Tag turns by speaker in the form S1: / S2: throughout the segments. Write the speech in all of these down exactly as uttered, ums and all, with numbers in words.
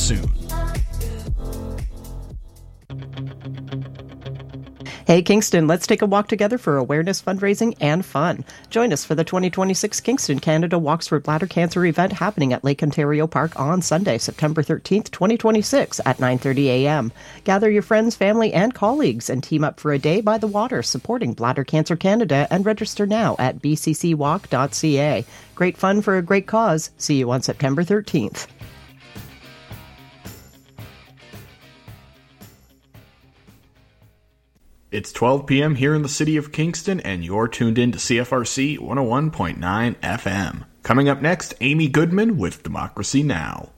S1: soon.
S2: Hey, Kingston, let's take a walk together for awareness, fundraising, and fun. Join us for the twenty twenty-six Kingston Canada Walks for Bladder Cancer event happening at Lake Ontario Park on Sunday, September thirteenth, twenty twenty-six at nine thirty a.m. Gather your friends, family, and colleagues and team up for a day by the water supporting Bladder Cancer Canada and register now at b c c walk dot c a. Great fun for a great cause. See you on September thirteenth.
S3: It's twelve p.m. here in the city of Kingston, and you're tuned in to C F R C one oh one point nine F M. Coming up next, Amy Goodman with Democracy Now!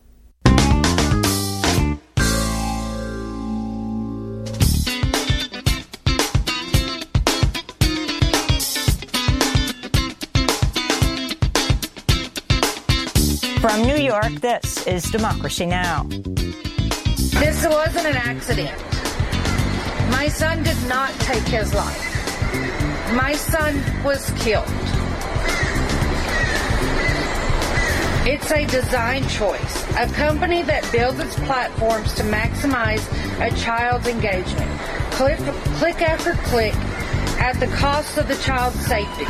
S4: From New York, this is Democracy Now!
S5: This wasn't an accident. My son did not take his life. My son was killed. It's a design choice. A company that builds its platforms to maximize a child's engagement. Click, click after click at the cost of the child's safety.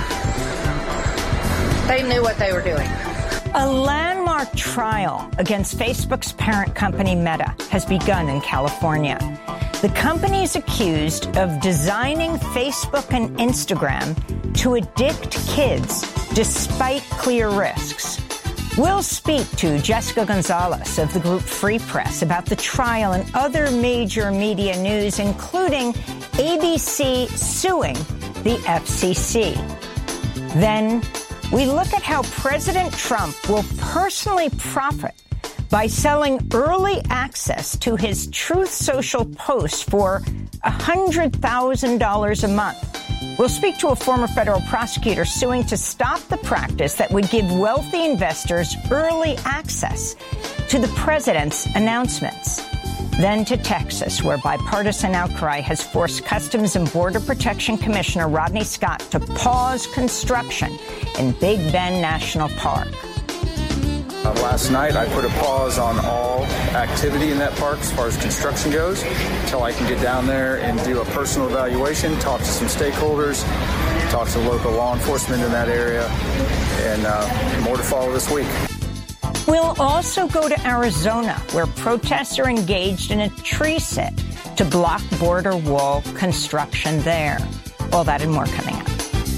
S5: They knew what they were doing.
S4: A landmark trial against Facebook's parent company Meta has begun in California. The company is accused of designing Facebook and Instagram to addict kids despite clear risks. We'll speak to Jessica Gonzalez of the group Free Press about the trial and other major media news, including A B C suing the F C C. Then we look at how President Trump will personally profit by selling early access to his Truth Social post for one hundred thousand dollars a month. We'll speak to a former federal prosecutor suing to stop the practice that would give wealthy investors early access to the president's announcements. Then to Texas, where bipartisan outcry has forced Customs and Border Protection Commissioner Rodney Scott to pause construction in Big Bend National Park.
S6: Uh, last night, I put a pause on all activity in that park as far as construction goes until I can get down there and do a personal evaluation, talk to some stakeholders, talk to local law enforcement in that area, and uh, more to follow this week.
S4: We'll also go to Arizona, where protests are engaged in a tree sit to block border wall construction there. All that and more coming up.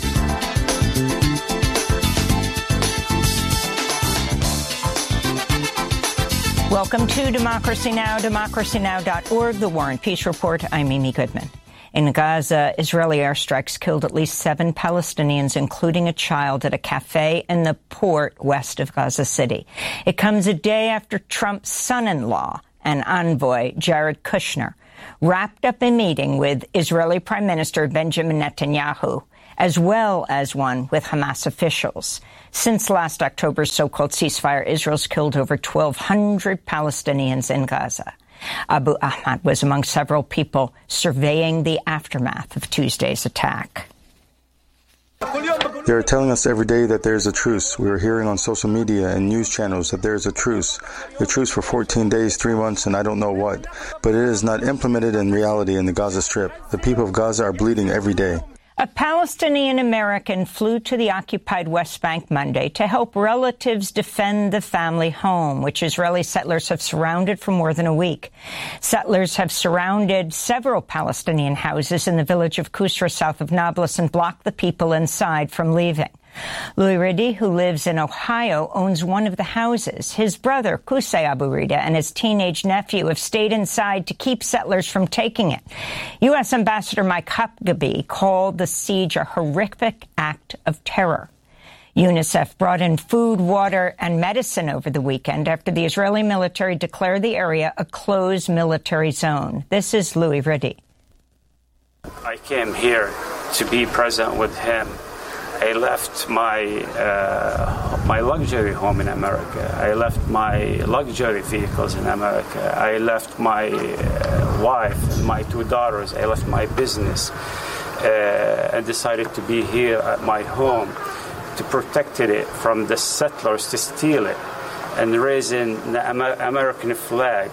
S4: Welcome to Democracy Now!, democracy now dot org, the War and Peace Report. I'm Amy Goodman. In Gaza, Israeli airstrikes killed at least seven Palestinians, including a child, at a cafe in the port west of Gaza City. It comes a day after Trump's son-in-law and envoy, Jared Kushner, wrapped up a meeting with Israeli Prime Minister Benjamin Netanyahu, as well as one with Hamas officials. Since last October's so-called ceasefire, Israel's killed over twelve hundred Palestinians in Gaza. Abu Ahmad was among several people surveying the aftermath of Tuesday's attack.
S7: They're telling us every day that there's a truce. We are hearing on social media and news channels that there's a truce. A truce for fourteen days, three months, and I don't know what. But it is not implemented in reality in the Gaza Strip. The people of Gaza are bleeding every day.
S4: A Palestinian American flew to the occupied West Bank Monday to help relatives defend the family home, which Israeli settlers have surrounded for more than a week. Settlers have surrounded several Palestinian houses in the village of Kusra, south of Nablus, and blocked the people inside from leaving. Louis Riddy, who lives in Ohio, owns one of the houses. His brother, Qusay Abu Rida, and his teenage nephew have stayed inside to keep settlers from taking it. U S Ambassador Mike Huckabee called the siege a horrific act of terror. UNICEF brought in food, water, and medicine over the weekend after the Israeli military declared the area a closed military zone. This is Louis Riddy.
S8: I came here to be present with him. I left my uh, my luxury home in America. I left my luxury vehicles in America. I left my uh, wife and my two daughters. I left my business uh, and decided to be here at my home to protect it from the settlers to steal it. and raising the American flag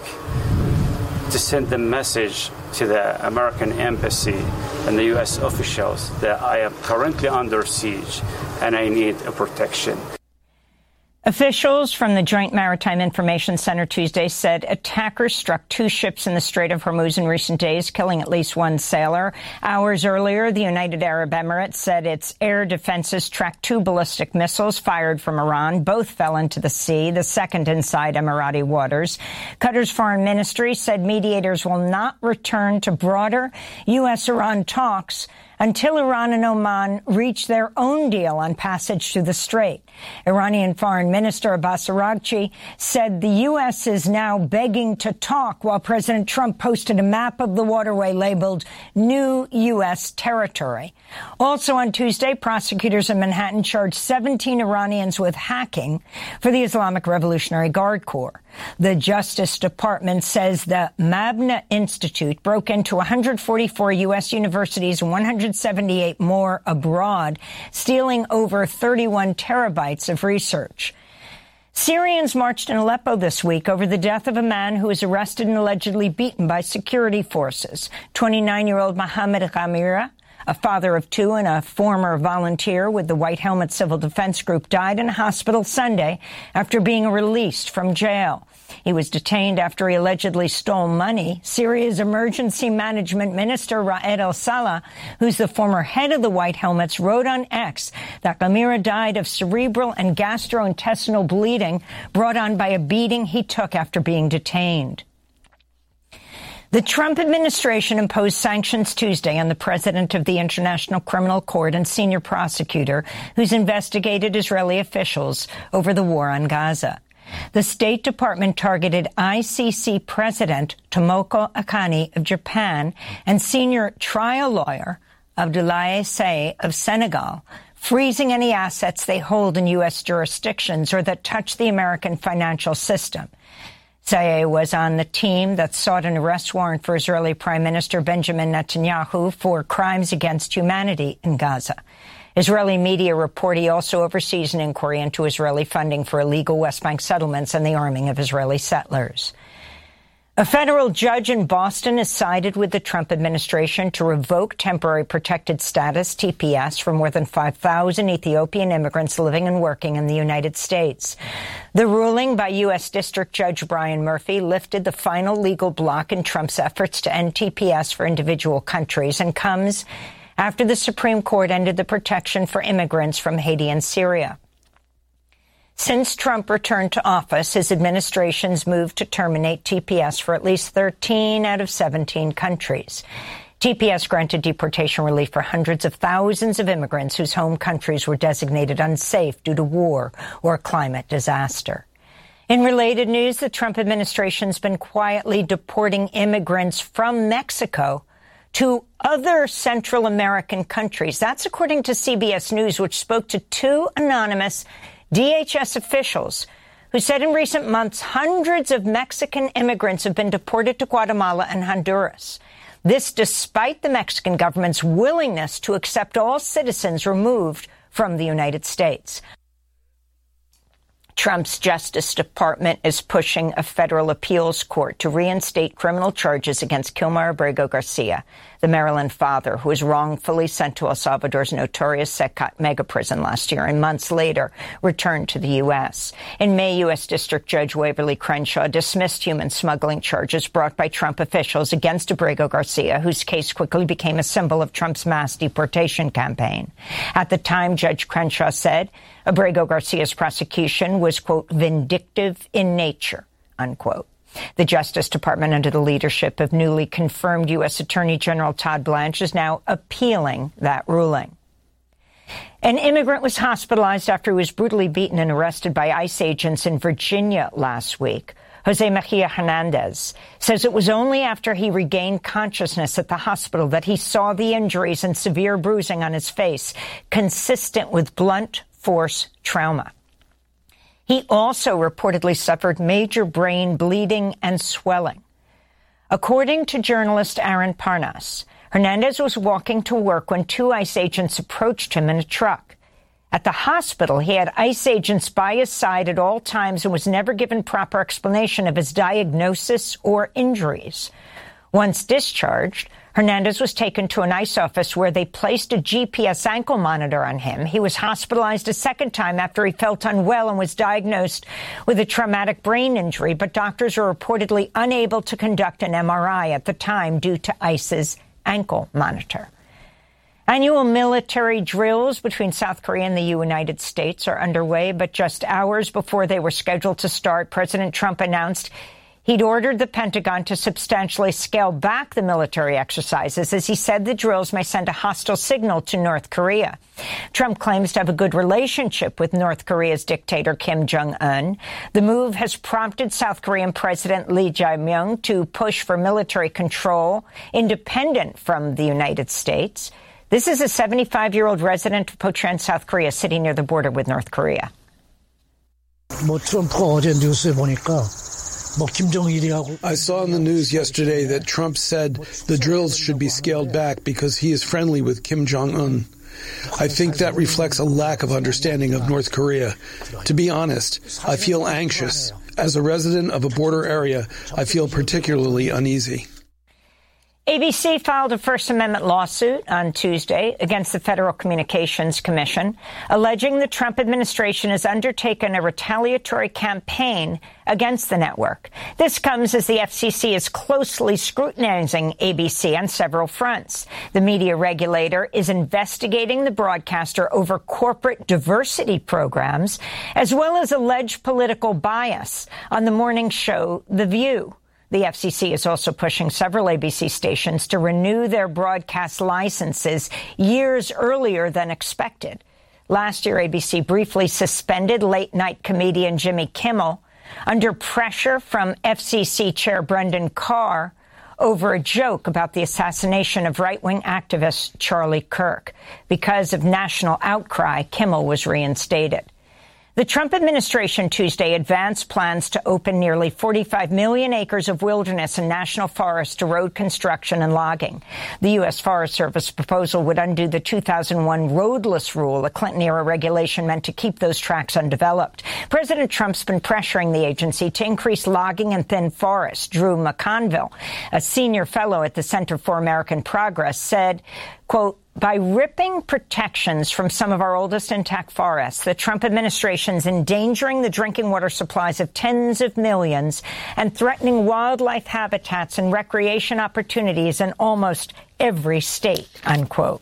S8: to send a message to the American embassy and the U S officials that I am currently under siege and I need a protection.
S4: Officials from the Joint Maritime Information Center Tuesday said attackers struck two ships in the Strait of Hormuz in recent days, killing at least one sailor. Hours earlier, the United Arab Emirates said its air defenses tracked two ballistic missiles fired from Iran. Both fell into the sea, the second inside Emirati waters. Qatar's foreign ministry said mediators will not return to broader U S Iran talks until Iran and Oman reach their own deal on passage through the strait. Iranian Foreign Minister Abbas Araghchi said the U S is now begging to talk, while President Trump posted a map of the waterway labeled New U S Territory. Also on Tuesday, prosecutors in Manhattan charged seventeen Iranians with hacking for the Islamic Revolutionary Guard Corps. The Justice Department says the Mabna Institute broke into one hundred forty-four U S universities and one hundred seventy-eight more abroad, stealing over thirty-one terabytes of research. Syrians marched in Aleppo this week over the death of a man who was arrested and allegedly beaten by security forces. twenty-nine-year-old Mohammed Ghamira, a father of two and a former volunteer with the White Helmet Civil Defense Group, died in a hospital Sunday after being released from jail. He was detained after he allegedly stole money. Syria's emergency management minister, Raed al-Salah, who's the former head of the White Helmets, wrote on X that Ghamira died of cerebral and gastrointestinal bleeding brought on by a beating he took after being detained. The Trump administration imposed sanctions Tuesday on the president of the International Criminal Court and senior prosecutor who's investigated Israeli officials over the war on Gaza. The State Department targeted I C C President Tomoko Akani of Japan and senior trial lawyer Abdoulaye Seye of Senegal, freezing any assets they hold in U S jurisdictions or that touch the American financial system. Seye was on the team that sought an arrest warrant for Israeli Prime Minister Benjamin Netanyahu for crimes against humanity in Gaza. Israeli media report he also oversees an inquiry into Israeli funding for illegal West Bank settlements and the arming of Israeli settlers. A federal judge in Boston has sided with the Trump administration to revoke temporary protected status, T P S, for more than five thousand Ethiopian immigrants living and working in the United States. The ruling by U S District Judge Brian Murphy lifted the final legal block in Trump's efforts to end T P S for individual countries and comes after the Supreme Court ended the protection for immigrants from Haiti and Syria. Since Trump returned to office, his administration's moved to terminate T P S for at least thirteen out of seventeen countries. T P S granted deportation relief for hundreds of thousands of immigrants whose home countries were designated unsafe due to war or climate disaster. In related news, the Trump administration's been quietly deporting immigrants from Mexico to other Central American countries. That's according to C B S News, which spoke to two anonymous D H S officials who said in recent months hundreds of Mexican immigrants have been deported to Guatemala and Honduras. This despite the Mexican government's willingness to accept all citizens removed from the United States. Trump's Justice Department is pushing a federal appeals court to reinstate criminal charges against Kilmar Abrego Garcia, the Maryland father who was wrongfully sent to El Salvador's notorious Secot mega prison last year and months later returned to the U S. In May, U S District Judge Waverly Crenshaw dismissed human smuggling charges brought by Trump officials against Abrego Garcia, whose case quickly became a symbol of Trump's mass deportation campaign. At the time, Judge Crenshaw said Abrego Garcia's prosecution was, quote, vindictive in nature, unquote. The Justice Department, under the leadership of newly confirmed U S Attorney General Todd Blanche, is now appealing that ruling. An immigrant was hospitalized after he was brutally beaten and arrested by ICE agents in Virginia last week. Jose Mejia Hernandez says it was only after he regained consciousness at the hospital that he saw the injuries and severe bruising on his face, consistent with blunt force trauma. He also reportedly suffered major brain bleeding and swelling. According to journalist Aaron Parnas, Hernandez was walking to work when two ICE agents approached him in a truck. At the hospital, he had ICE agents by his side at all times and was never given proper explanation of his diagnosis or injuries. Once discharged, Hernandez was taken to an ICE office where they placed a G P S ankle monitor on him. He was hospitalized a second time after he felt unwell and was diagnosed with a traumatic brain injury, but doctors were reportedly unable to conduct an M R I at the time due to ICE's ankle monitor. Annual military drills between South Korea and the United States are underway, but just hours before they were scheduled to start, President Trump announced he'd ordered the Pentagon to substantially scale back the military exercises, as he said the drills may send a hostile signal to North Korea. Trump claims to have a good relationship with North Korea's dictator Kim Jong-un. The move has prompted South Korean President Lee Jae-myung to push for military control independent from the United States. This is a seventy-five-year-old resident of Pocheon, South Korea, sitting near the border with North Korea.
S1: 뭐 트럼프가 어제 뉴스에 보니까 뭐 김정일이하고
S9: I saw in the news yesterday that Trump said the drills should be scaled back because he is friendly with Kim Jong-un. I think that reflects a lack of understanding of North Korea. To be honest, I feel anxious. As a resident of a border area, I feel particularly uneasy.
S4: A B C filed a First Amendment lawsuit on Tuesday against the Federal Communications Commission, alleging the Trump administration has undertaken a retaliatory campaign against the network. This comes as the F C C is closely scrutinizing A B C on several fronts. The media regulator is investigating the broadcaster over corporate diversity programs, as well as alleged political bias on the morning show The View. The F C C is also pushing several A B C stations to renew their broadcast licenses years earlier than expected. Last year, A B C briefly suspended late-night comedian Jimmy Kimmel under pressure from F C C Chair Brendan Carr over a joke about the assassination of right-wing activist Charlie Kirk. Because of national outcry, Kimmel was reinstated. The Trump administration Tuesday advanced plans to open nearly forty-five million acres of wilderness and national forests to road construction and logging. The U S Forest Service proposal would undo the two thousand one roadless rule, a Clinton-era regulation meant to keep those tracts undeveloped. President Trump's been pressuring the agency to increase logging and thin forests. Drew McConville, a senior fellow at the Center for American Progress, said, quote, by ripping protections from some of our oldest intact forests, the Trump administration's endangering the drinking water supplies of tens of millions and threatening wildlife habitats and recreation opportunities in almost every state, unquote.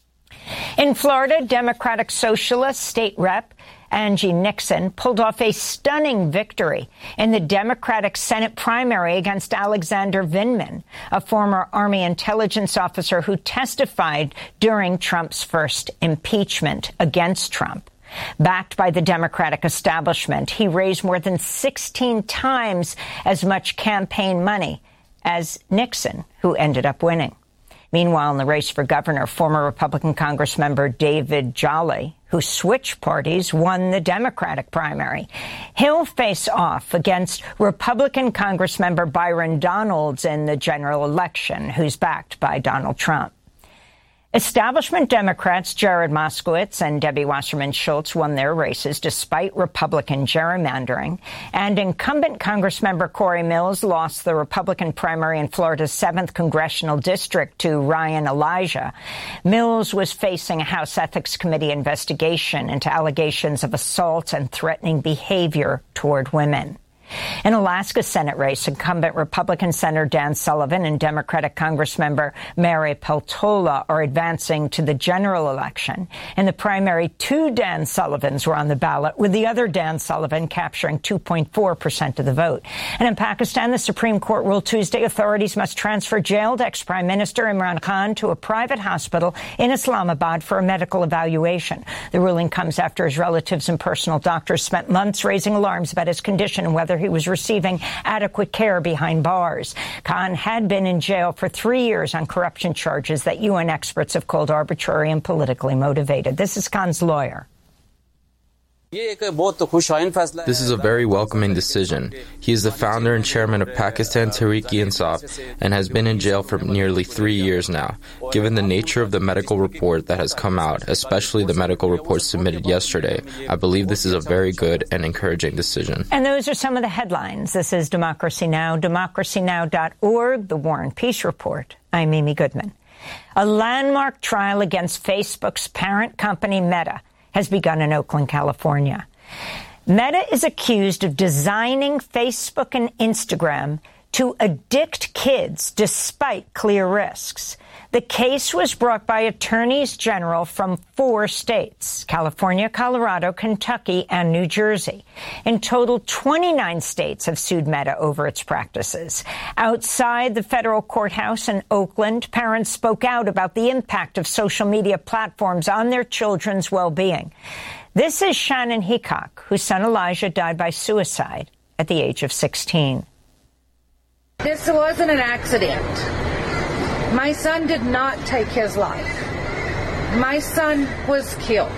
S4: In Florida, Democratic Socialist State Rep Angie Nixon pulled off a stunning victory in the Democratic Senate primary against Alexander Vindman, a former Army intelligence officer who testified during Trump's first impeachment against Trump. Backed by the Democratic establishment, he raised more than sixteen times as much campaign money as Nixon, who ended up winning. Meanwhile, in the race for governor, former Republican Congressmember David Jolly, who switched parties, won the Democratic primary. He'll face off against Republican Congressmember Byron Donalds in the general election, who's backed by Donald Trump. Establishment Democrats Jared Moskowitz and Debbie Wasserman Schultz won their races despite Republican gerrymandering, and incumbent Congressmember Corey Mills lost the Republican primary in Florida's seventh congressional district to Ryan Elijah. Mills was facing a House Ethics Committee investigation into allegations of assault and threatening behavior toward women. In Alaska Senate race, incumbent Republican Senator Dan Sullivan and Democratic Congressmember Mary Peltola are advancing to the general election. In the primary, two Dan Sullivans were on the ballot, with the other Dan Sullivan capturing two point four percent of the vote. And in Pakistan, the Supreme Court ruled Tuesday authorities must transfer jailed ex-Prime Minister Imran Khan to a private hospital in Islamabad for a medical evaluation. The ruling comes after his relatives and personal doctors spent months raising alarms about his condition and whether he was receiving adequate care behind bars. Khan had been in jail for three years on corruption charges that U N experts have called arbitrary and politically motivated. This is Khan's lawyer.
S10: This is a very welcoming decision. He is the founder and chairman of Pakistan Tehreek-e-Insaf and has been in jail for nearly three years now. Given the nature of the medical report that has come out, especially the medical report submitted yesterday, I believe this is a very good and encouraging decision.
S4: And those are some of the headlines. This is Democracy Now!, democracy now dot org, the War and Peace Report. I'm Amy Goodman. A landmark trial against Facebook's parent company, Meta, has begun in Oakland, California. Meta is accused of designing Facebook and Instagram to addict kids despite clear risks. The case was brought by attorneys general from four states, California, Colorado, Kentucky, and New Jersey. In total, twenty-nine states have sued Meta over its practices. Outside the federal courthouse in Oakland, parents spoke out about the impact of social media platforms on their children's well-being. This is Shannon Heacock, whose son Elijah died by suicide at the age of sixteen.
S5: This wasn't an accident. My son did not take his life. My son was killed.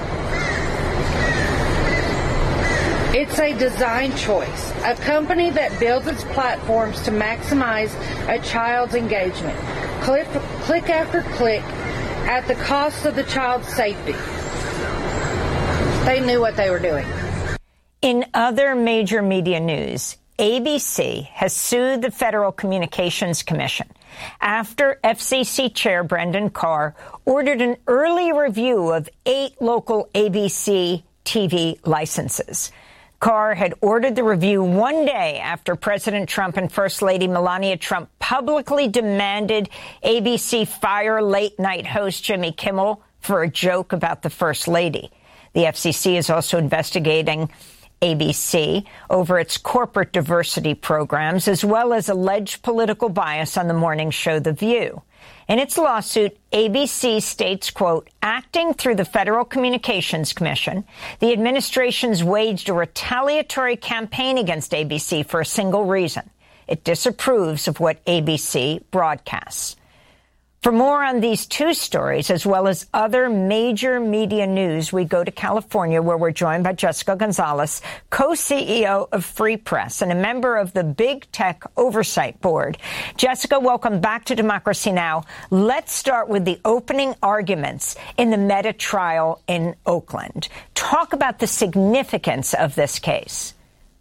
S5: It's a design choice. A company that builds its platforms to maximize a child's engagement. Click, click after click at the cost of the child's safety. They knew what they were doing.
S4: In other major media news, A B C has sued the Federal Communications Commission after F C C Chair Brendan Carr ordered an early review of eight local A B C T V licenses. Carr had ordered the review one day after President Trump and First Lady Melania Trump publicly demanded A B C fire late-night host Jimmy Kimmel for a joke about the First Lady. The F C C is also investigating A B C over its corporate diversity programs, as well as alleged political bias on the morning show The View. In its lawsuit, A B C states, quote, acting through the Federal Communications Commission, the administration's waged a retaliatory campaign against A B C for a single reason. It disapproves of what A B C broadcasts. For more on these two stories, as well as other major media news, we go to California, where we're joined by Jessica Gonzalez, co-C E O of Free Press and a member of the Big Tech Oversight Board. Jessica, welcome back to Democracy Now! Let's start with the opening arguments in the Meta trial in Oakland. Talk about the significance of this case.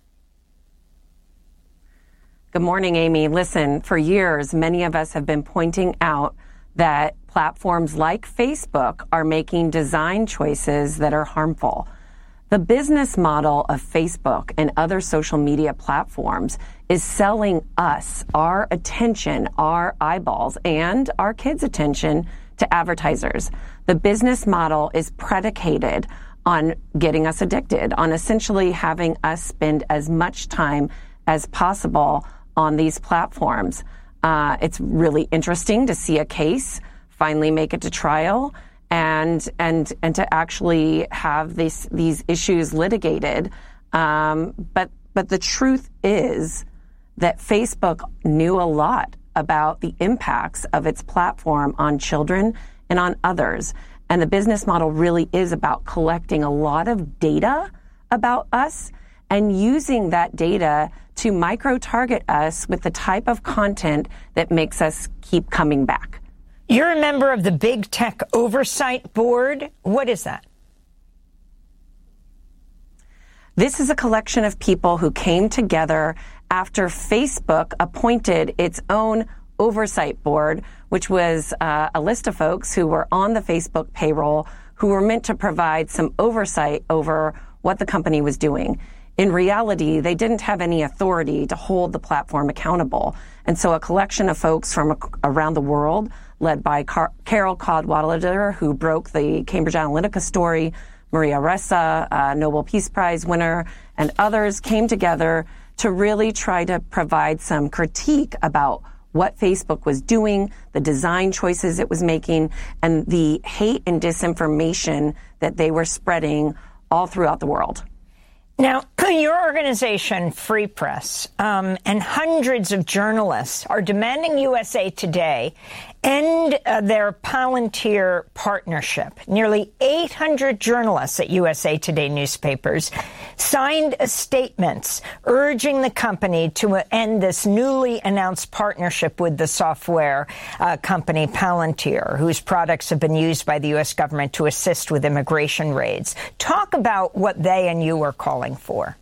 S11: Good morning, Amy. Listen, for years, many of us have been pointing out that platforms like Facebook are making design choices that are harmful. The business model of Facebook and other social media platforms is selling us, our attention, our eyeballs, and our kids' attention to advertisers. The business model is predicated on getting us addicted, on essentially having us spend as much time as possible on these platforms. Uh, it's really interesting to see a case finally make it to trial and and and to actually have this, these issues litigated. Um, but but the truth is that Facebook knew a lot about the impacts of its platform on children and on others. And the business model really is about collecting a lot of data about us and using that data to micro-target us with the type of content that makes us keep coming back.
S4: You're a member of the Big Tech Oversight Board. What is that?
S11: This is a collection of people who came together after Facebook appointed its own oversight board, which was uh, a list of folks who were on the Facebook payroll who were meant to provide some oversight over what the company was doing. In reality, they didn't have any authority to hold the platform accountable. And so a collection of folks from around the world, led by Car- Carol Cadwalader, who broke the Cambridge Analytica story, Maria Ressa, a Nobel Peace Prize winner, and others came together to really try to provide some critique about what Facebook was doing, the design choices it was making, and the hate and disinformation that they were spreading all throughout the world.
S4: Now, your organization, Free Press, um, and hundreds of journalists are demanding U S A Today end uh, their Palantir partnership. Nearly eight hundred journalists at U S A Today newspapers signed statements urging the company to end this newly announced partnership with the software uh, company Palantir, whose products have been used by the U S government to assist with immigration raids. Talk about what they and you are calling for.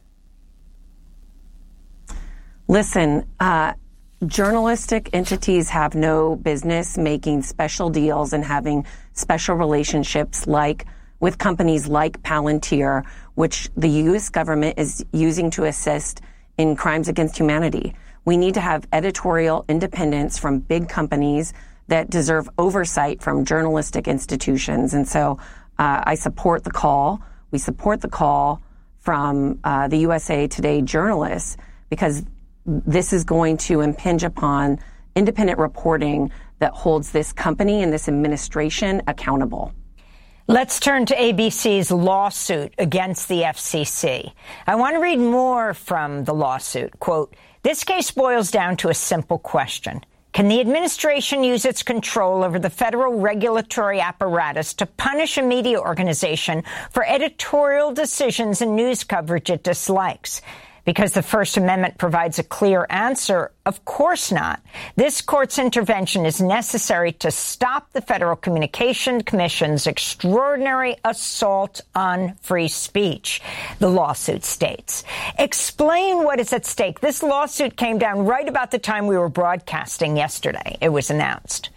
S11: Listen, uh, journalistic entities have no business making special deals and having special relationships like with companies like Palantir, which the U S government is using to assist in crimes against humanity. We need to have editorial independence from big companies that deserve oversight from journalistic institutions. And so uh, I support the call. We support the call from uh, the U S A Today journalists, because this is going to impinge upon independent reporting that holds this company and this administration accountable.
S4: Let's turn to A B C's lawsuit against the F C C. I want to read more from the lawsuit. Quote, "This case boils down to a simple question. Can the administration use its control over the federal regulatory apparatus to punish a media organization for editorial decisions and news coverage it dislikes? Because the First Amendment provides a clear answer, of course not. This court's intervention is necessary to stop the Federal Communications Commission's extraordinary assault on free speech," the lawsuit states. Explain what is at stake. This lawsuit came down right about the time we were broadcasting yesterday. It was announced.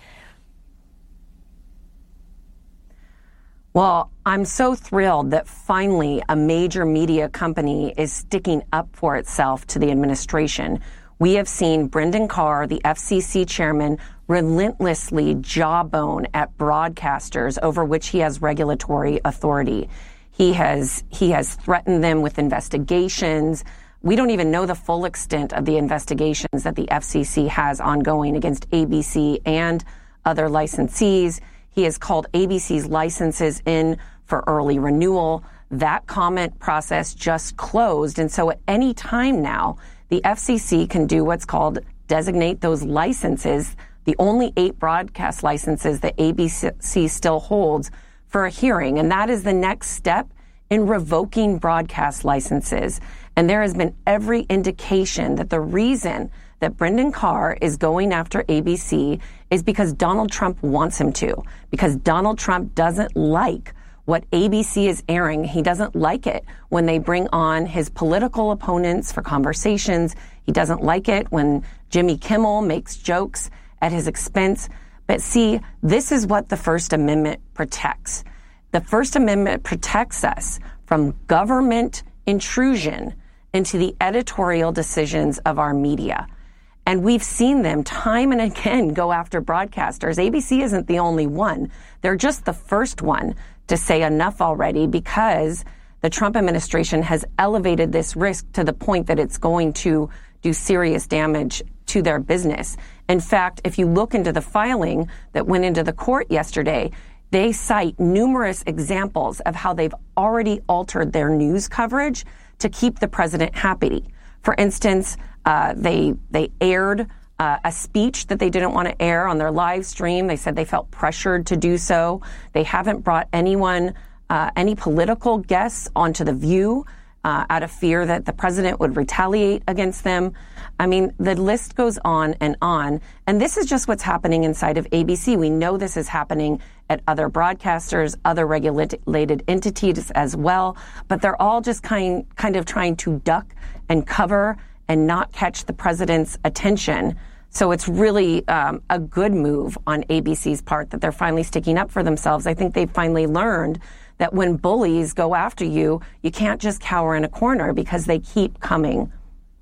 S11: Well, I'm so thrilled that finally a major media company is sticking up for itself to the administration. We have seen Brendan Carr, the F C C chairman, relentlessly jawbone at broadcasters over which he has regulatory authority. He has he has threatened them with investigations. We don't even know the full extent of the investigations that the F C C has ongoing against A B C and other licensees. He has called A B C's licenses in for early renewal. That comment process just closed. And so at any time now, the F C C can do what's called designate those licenses, the only eight broadcast licenses that A B C still holds, for a hearing. And that is the next step in revoking broadcast licenses. And there has been every indication that the reason that Brendan Carr is going after A B C is because Donald Trump wants him to, because Donald Trump doesn't like what A B C is airing. He doesn't like it when they bring on his political opponents for conversations. He doesn't like it when Jimmy Kimmel makes jokes at his expense. But see, this is what the First Amendment protects. The First Amendment protects us from government intrusion into the editorial decisions of our media. And we've seen them time and again go after broadcasters. A B C isn't the only one. They're just the first one to say enough already, because the Trump administration has elevated this risk to the point that it's going to do serious damage to their business. In fact, if you look into the filing that went into the court yesterday, they cite numerous examples of how they've already altered their news coverage to keep the president happy. For instance, uh, they they aired uh, a speech that they didn't want to air on their live stream. They said they felt pressured to do so. They haven't brought anyone, uh, any political guests onto The View uh, out of fear that the president would retaliate against them. I mean, the list goes on and on. And this is just what's happening inside of A B C. We know this is happening at other broadcasters, other regulated entities as well. But they're all just kind, kind of trying to duck and cover and not catch the president's attention. So it's really um, a good move on A B C's part that they're finally sticking up for themselves. I think they've finally learned that when bullies go after you, you can't just cower in a corner, because they keep coming.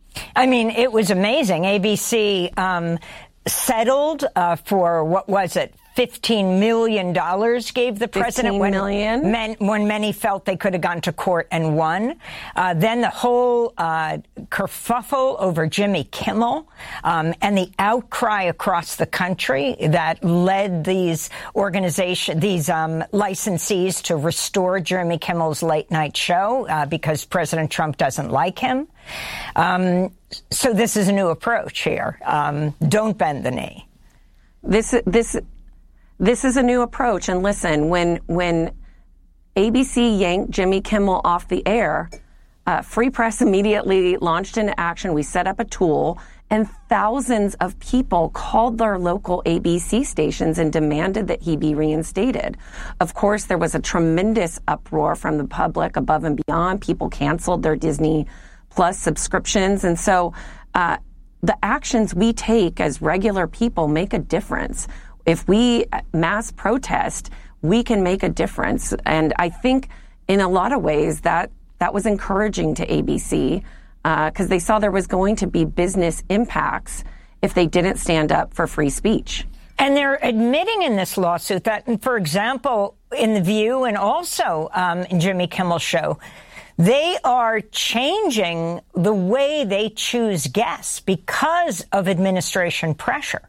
S4: I mean, it was amazing. A B C um, settled uh, for, what was it, fifteen million dollars gave the president when,
S11: million.
S4: Men, when many felt they could have gone to court and won. Uh, then the whole uh, kerfuffle over Jimmy Kimmel um, and the outcry across the country that led these organizations, these um, licensees to restore Jimmy Kimmel's late night show uh, because President Trump doesn't like him. Um, so this is a new approach here. Um, don't bend the knee.
S11: This this this is a new approach. And listen, when when A B C yanked Jimmy Kimmel off the air, uh, Free Press immediately launched into action. We set up a tool, and thousands of people called their local A B C stations and demanded that he be reinstated. Of course, there was a tremendous uproar from the public above and beyond. People canceled their Disney Plus subscriptions. And so uh, the actions we take as regular people make a difference. If we mass protest, we can make a difference. And I think in a lot of ways that that was encouraging to A B C because uh, they saw there was going to be business impacts if they didn't stand up for free speech.
S4: And they're admitting in this lawsuit that, for example, in The View and also um, in Jimmy Kimmel's show, they are changing the way they choose guests because of administration pressure.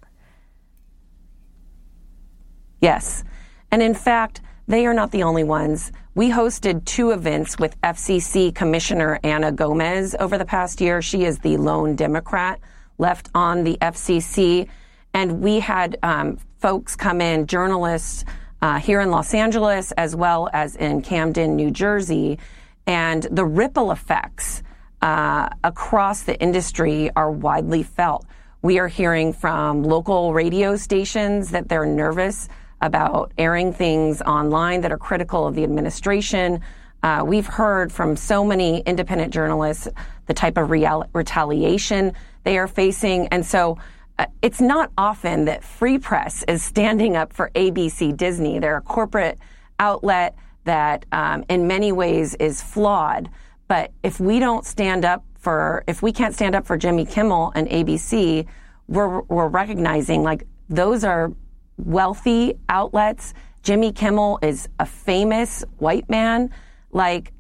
S11: Yes. And in fact, they are not the only ones. We hosted two events with F C C Commissioner Ana Gomez over the past year. She is the lone Democrat left on the F C C. And we had um, folks come in, journalists uh, here in Los Angeles, as well as in Camden, New Jersey. And the ripple effects uh, across the industry are widely felt. We are hearing from local radio stations that they're nervous about airing things online that are critical of the administration. Uh, we've heard from so many independent journalists the type of real- retaliation they are facing. And so uh, it's not often that Free Press is standing up for A B C Disney. They're a corporate outlet that um, in many ways is flawed. But if we don't stand up for, if we can't stand up for Jimmy Kimmel and A B C, we're, we're recognizing like those are wealthy outlets. Jimmy Kimmel is a famous white man. Like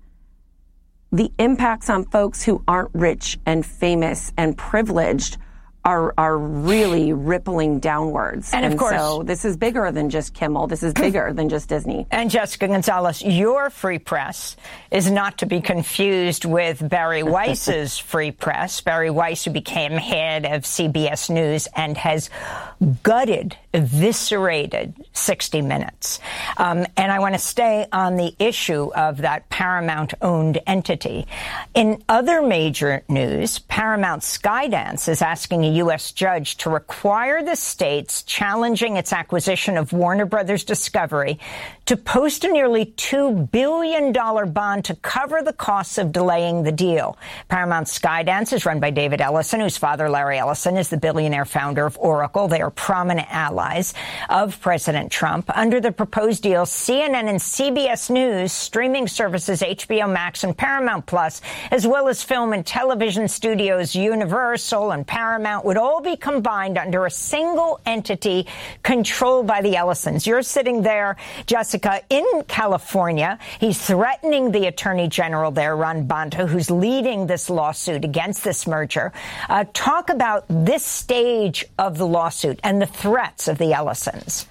S11: the impacts on folks who aren't rich and famous and privileged are are really rippling downwards.
S4: And of
S11: and
S4: course,
S11: so this is bigger than just Kimmel. This is bigger than just Disney.
S4: And Jessica Gonzalez, your Free Press is not to be confused with Barry Weiss's Free Press. Barry Weiss, who became head of C B S News and has gutted, eviscerated sixty minutes. Um, and I want to stay on the issue of that Paramount-owned entity. In other major news, Paramount Skydance is asking a U S judge to require the states challenging its acquisition of Warner Brothers Discovery to post a nearly two billion dollars bond to cover the costs of delaying the deal. Paramount Skydance is run by David Ellison, whose father, Larry Ellison, is the billionaire founder of Oracle. They are prominent allies of President Trump. Under the proposed deal, C N N and C B S News, streaming services H B O Max and Paramount Plus, as well as film and television studios Universal and Paramount, would all be combined under a single entity controlled by the Ellisons. You're sitting there, Jessica, in California. He's threatening the Attorney General there, Ron Bonta, who's leading this lawsuit against this merger. Uh, talk about this stage of the lawsuit and the threats of the Ellisons.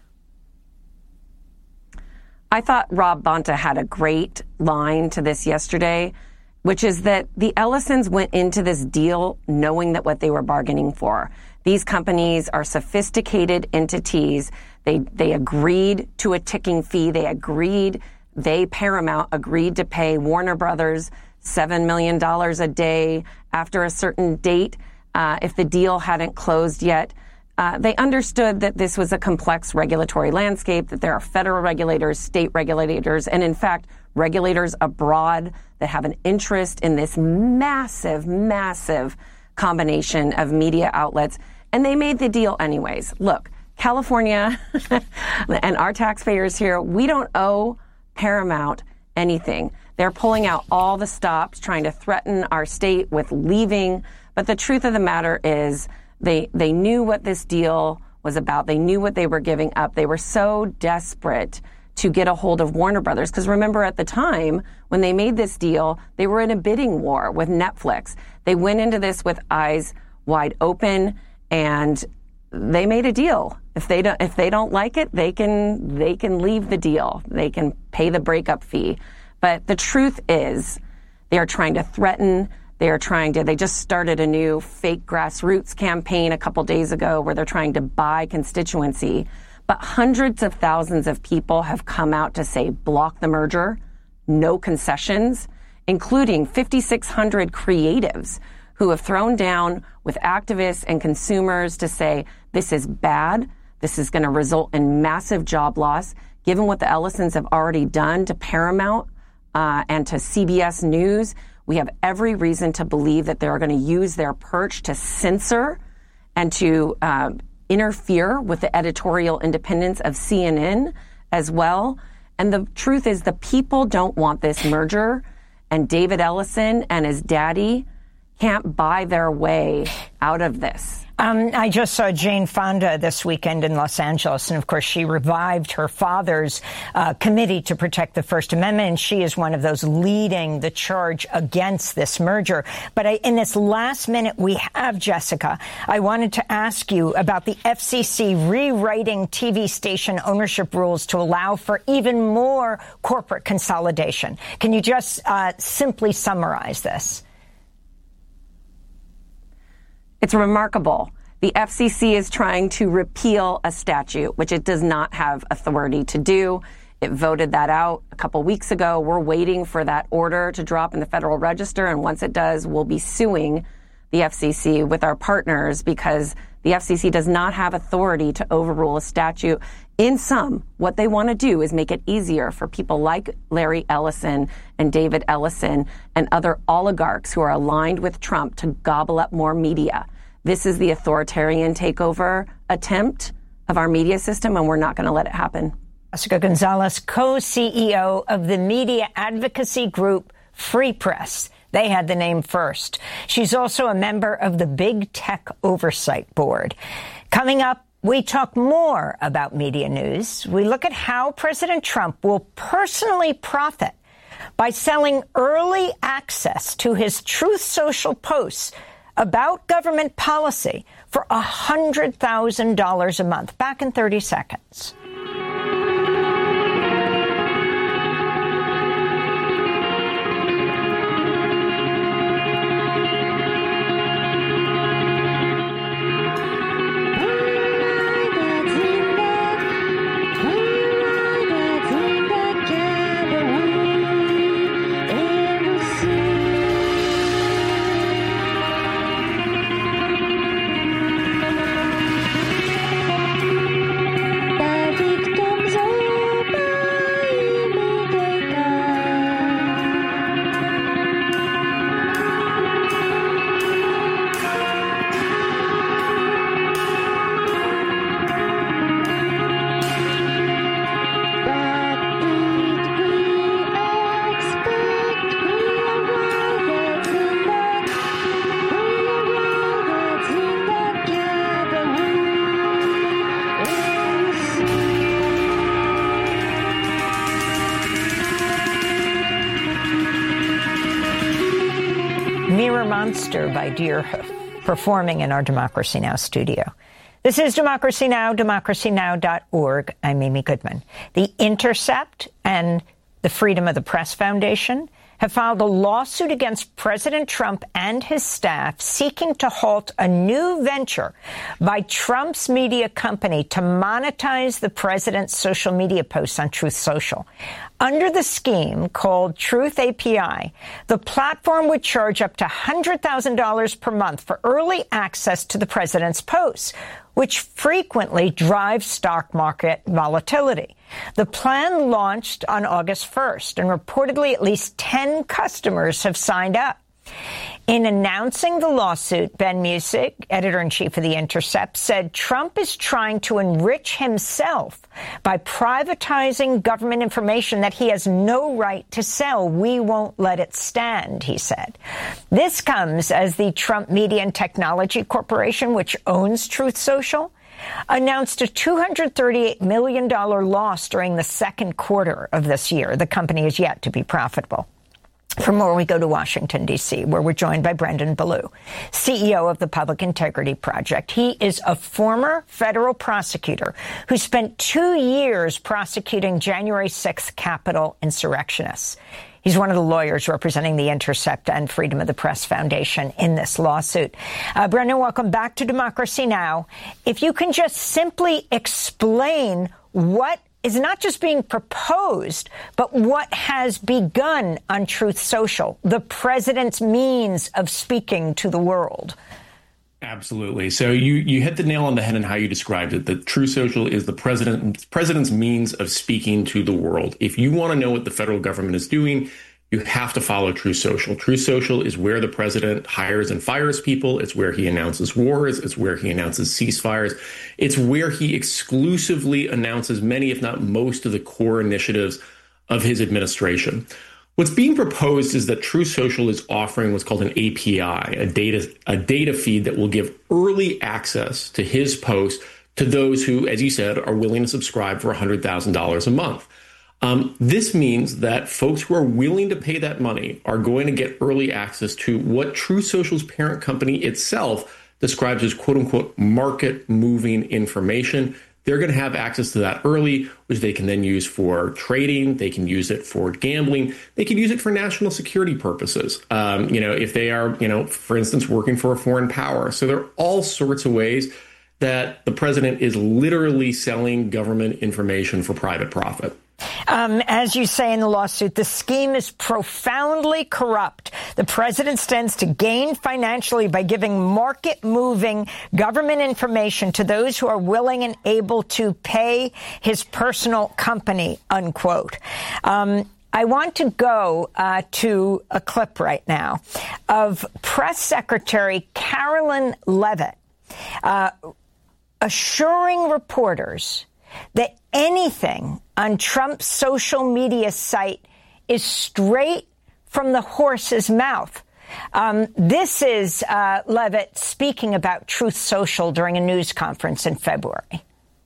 S11: I thought Rob Bonta had a great line to this yesterday, which is that the Ellisons went into this deal knowing that what they were bargaining for. These companies are sophisticated entities. They they agreed to a ticking fee. They agreed, they, Paramount, agreed to pay Warner Brothers seven million dollars a day after a certain date uh, if the deal hadn't closed yet. Uh, they understood that this was a complex regulatory landscape, that there are federal regulators, state regulators, and in fact, regulators abroad that have an interest in this massive, massive combination of media outlets. And they made the deal anyways. Look, California and our taxpayers here, we don't owe Paramount anything. They're pulling out all the stops, trying to threaten our state with leaving. But the truth of the matter is they they knew what this deal was about. They knew what they were giving up. They were so desperate to get a hold of Warner Brothers. Because remember, at the time, when they made this deal, they were in a bidding war with Netflix. They went into this with eyes wide open, and they made a deal. If they don't, if they don't like it, they can they can leave the deal. They can pay the breakup fee. But the truth is, they are trying to threaten They are trying to, they just started a new fake grassroots campaign a couple days ago where they're trying to buy constituency. But hundreds of thousands of people have come out to say, block the merger, no concessions, including fifty-six hundred creatives who have thrown down with activists and consumers to say, this is bad. This is going to result in massive job loss, given what the Ellisons have already done to Paramount uh, and to C B S News. We have every reason to believe that they're going to use their perch to censor and to uh, interfere with the editorial independence of C N N as well. And the truth is the people don't want this merger, and David Ellison and his daddy can't buy their way out of this.
S4: Um, I just saw Jane Fonda this weekend in Los Angeles, and of course she revived her father's uh, committee to protect the First Amendment, and she is one of those leading the charge against this merger. But I, in this last minute we have, Jessica, I wanted to ask you about the F C C rewriting T V station ownership rules to allow for even more corporate consolidation. Can you just uh, simply summarize this?
S11: It's remarkable. The F C C is trying to repeal a statute, which it does not have authority to do. It voted that out a couple weeks ago. We're waiting for that order to drop in the Federal Register, and once it does, we'll be suing the F C C with our partners because the F C C does not have authority to overrule a statute. In sum, what they want to do is make it easier for people like Larry Ellison and David Ellison and other oligarchs who are aligned with Trump to gobble up more media. This is the authoritarian takeover attempt of our media system, and we're not going to let it happen.
S4: Jessica Gonzalez, co-C E O of the media advocacy group Free Press. They had the name first. She's also a member of the Big Tech Oversight Board. Coming up, we talk more about media news. We look at how President Trump will personally profit by selling early access to his Truth Social posts about government policy for one hundred thousand dollars a month. Back in thirty seconds. Mirror Monster by Deerhoof, performing in our Democracy Now! Studio. This is Democracy Now!, democracy now dot org. I'm Amy Goodman. The Intercept and the Freedom of the Press Foundation have filed a lawsuit against President Trump and his staff seeking to halt a new venture by Trump's media company to monetize the president's social media posts on Truth Social. Under the scheme called Truth A P I, the platform would charge up to one hundred thousand dollars per month for early access to the president's posts, which frequently drives stock market volatility. The plan launched on August first, and reportedly at least ten customers have signed up. In announcing the lawsuit, Ben Musick, editor-in-chief of The Intercept, said Trump is trying to enrich himself by privatizing government information that he has no right to sell. We won't let it stand, he said. This comes as the Trump Media and Technology Corporation, which owns Truth Social, announced a two hundred thirty-eight million dollars loss during the second quarter of this year. The company is yet to be profitable. For more, we go to Washington, D C, where we're joined by Brendan Ballou, C E O of the Public Integrity Project. He is a former federal prosecutor who spent two years prosecuting January sixth Capitol insurrectionists. He's one of the lawyers representing The Intercept and Freedom of the Press Foundation in this lawsuit. Uh, Brendan, welcome back to Democracy Now! If you can just simply explain what is not just being proposed, but what has begun on Truth Social, the president's means of speaking to the world.
S12: Absolutely. So you, you hit the nail on the head in how you described it. That Truth Social is the president, president's means of speaking to the world. If you want to know what the federal government is doing, you have to follow Truth Social. Truth Social is where the president hires and fires people. It's where he announces wars. It's where he announces ceasefires. It's where he exclusively announces many, if not most, of the core initiatives of his administration. What's being proposed is that Truth Social is offering what's called an A P I, a data, a data feed that will give early access to his post to those who, as you said, are willing to subscribe for one hundred thousand dollars a month. Um, this means that folks who are willing to pay that money are going to get early access to what Truth Social's parent company itself describes as quote unquote market moving information. They're going to have access to that early, which they can then use for trading. They can use it for gambling. They can use it for national security purposes. Um, you know, if they are, you know, for instance, working for a foreign power. So there are all sorts of ways that the president is literally selling government information for private profit.
S4: Um, as you say in the lawsuit, the scheme is profoundly corrupt. The president stands to gain financially by giving market-moving government information to those who are willing and able to pay his personal company, unquote. Um, I want to go uh, to a clip right now of Press Secretary Karoline Leavitt uh, assuring reporters that anything on Trump's social media site is straight from the horse's mouth. Um, this is uh, Leavitt speaking about Truth Social during a news conference in February.